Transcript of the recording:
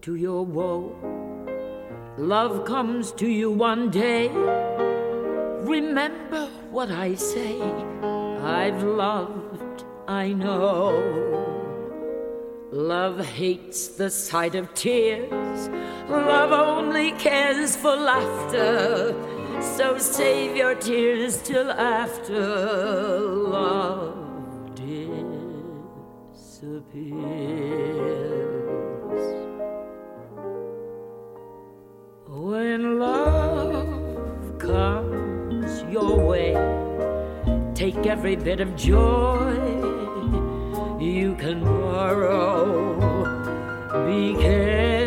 to your woe. Love comes to you one day. Remember what I say. I've loved, I know. Love hates the sight of tears. Love only cares for laughter. So save your tears till after love disappears. When love comes your way, take every bit of joy you can borrow. Be careful